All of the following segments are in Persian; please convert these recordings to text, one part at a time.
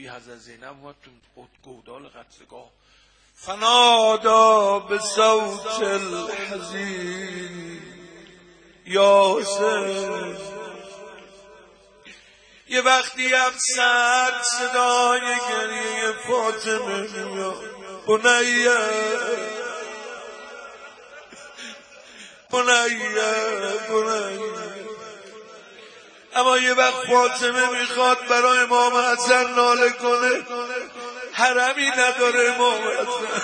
بی حضرت زینب اومد تو گودال قتلگاه فنادا به صوت الحزین یاسر. یه وقتی هم سرد صدای گریه فاطمه میاد بنیه اما یه وقت فاطمه میخواد برای امام حسن ناله کنه، حرمی نداره امام حسن،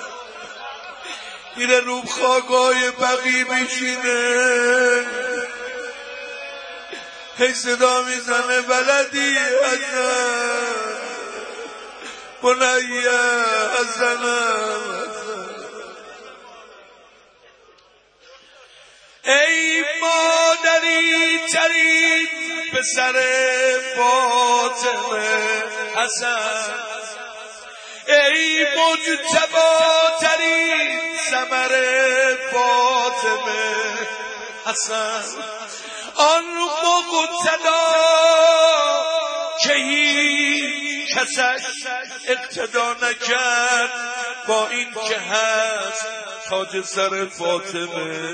میره روب خاکای بقی میشینه، هی صدا میزنه ولدی حسن بنیه حسنم. ای مادری ترین پسر فاطمه حسن، ای مجتبی ثمر فاطمه حسن، آن مقتدا که هیچ کسش اقتدا نکرد با این که هست تاج سر فاطمه.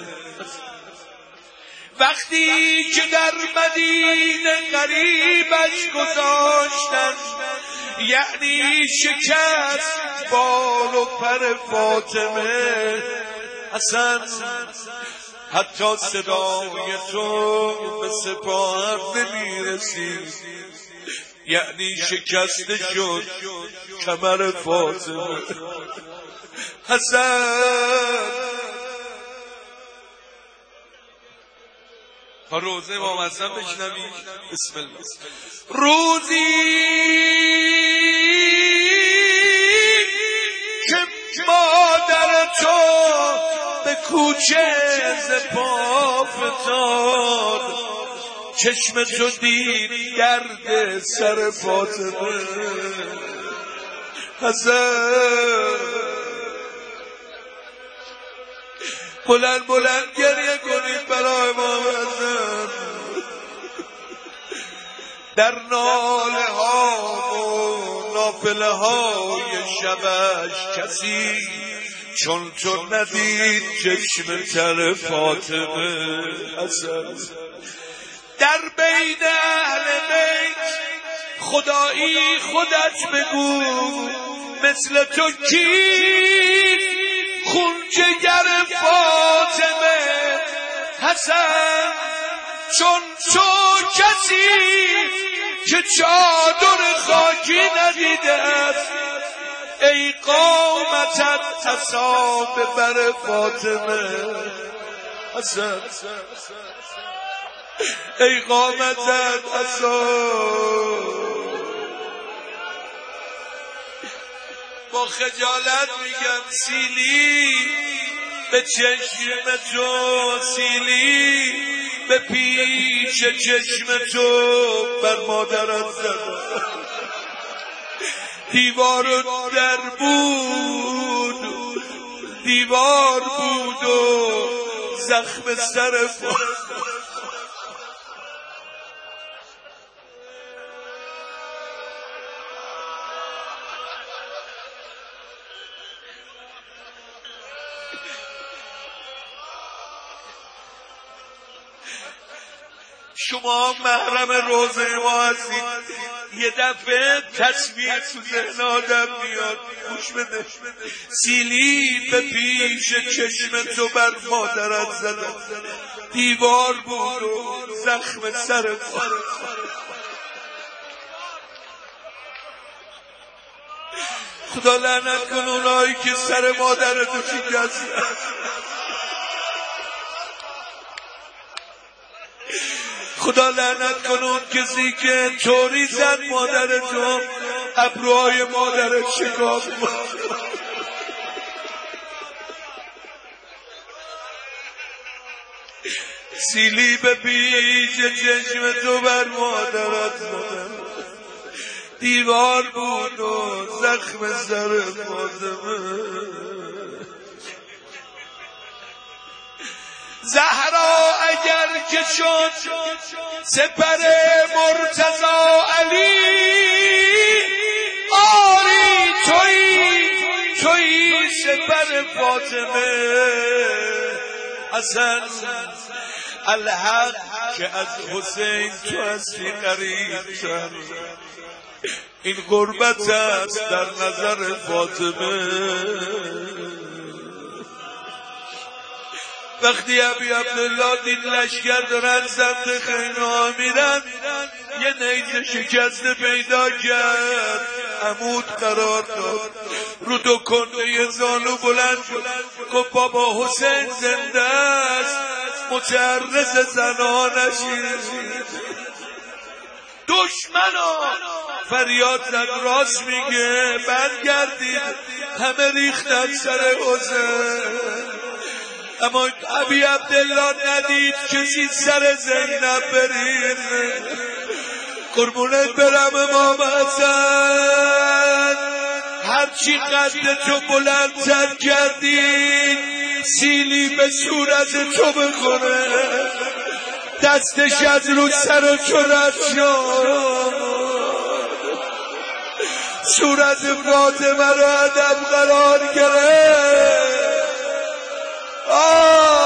وقتی که در مدینه غریبش گذاشتن، یعنی شکست بال و پر فاطمه حسن، حتی صدای تو به سپاه نمیرسید، یعنی شکسته شد کمر فاطمه حسن. تا روزه امام حسن بشنوی. بسم الله. روزی که مادر تو به کوچه ز پا فتاد، چشم تو دید درد سر فاطمه حسن. بلند بلند گریه کنید برای امام حسن. در ناله ها و نافله های شبش کسی چون تو ندید چشم تر فاطمه حسن. در بین اهل بیت خدایی خودت بگو، مثل تو کی خون جگر فاطمه حسن، چون تو کسی که چادر خاکی ندیده است. ای قامتت اصاب بر فاطمه حسن، ای قامتت اصاب. با خجالت میگم سیلی به چشم تو، سیلی به پیش چشم تو بر مادرت زد. دیوار و در بود، دیوار بود و زخم سر شما محرم روزه ما هستید. یه دفعه تصویر تو ذهن آدم میاد. گوش بده. سیلی به پیش چشم تو بر مادرت زدن، دیوار بود و زخم سر خدا لعنت کن اونایی که سر مادرتو شکستن. خدا لعنت کن اون کسی که طوری زد مادرتو ابروهای مادرت شکافت. سیلی به پیش چشم تو بر مادرت زدن، دیوار بود و زخم سر فاطمه. زهرا اگر که شد سپر مرتضی علی، فاطمه حسن الحق که از حسین تو هستی قریب‌تر، این غربت است در نظر فاطمه. وقتی ابی عبدالله دید لشکر دارن سمت خیمه میرن، یه نیزه شکسته پیدا کرد، عمود قرار داد، رو دو کنده زانو بلند شد، گفت بابا حسین زنده است، متعرض زنانشی. دشمنا فریاد زد، راست میگه، برگردید، همه ریختن سر حسین. اما ابی عبدالله ندید کسی سر زینب بریزه. قربونت برم امام حسن، هرچی قد تو بلندتر کردی سیلی به صورت تو بخوره، دستش از رو سر تو رد شد، صورت فاطمه رو ادب قرار گرفت.